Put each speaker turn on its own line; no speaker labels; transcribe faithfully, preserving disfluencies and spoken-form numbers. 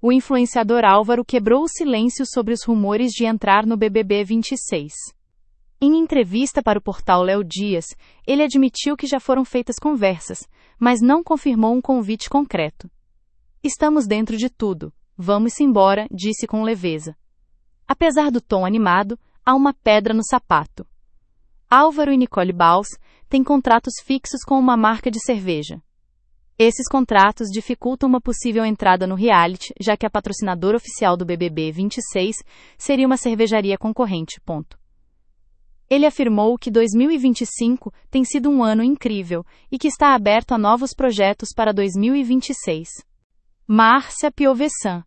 O influenciador Álvaro quebrou o silêncio sobre os rumores de entrar no B B B vinte e seis. Em entrevista para o portal Léo Dias, ele admitiu que já foram feitas conversas, mas não confirmou um convite concreto. Estamos dentro de tudo, vamos embora, disse com leveza. Apesar do tom animado, há uma pedra no sapato. Álvaro e Nicole Baus têm contratos fixos com uma marca de cerveja. Esses contratos dificultam uma possível entrada no reality, já que a patrocinadora oficial do B B B vinte e seis seria uma cervejaria concorrente. Ponto. Ele afirmou que dois mil e vinte e cinco tem sido um ano incrível e que está aberto a novos projetos para dois mil e vinte e seis. Márcia Piovesan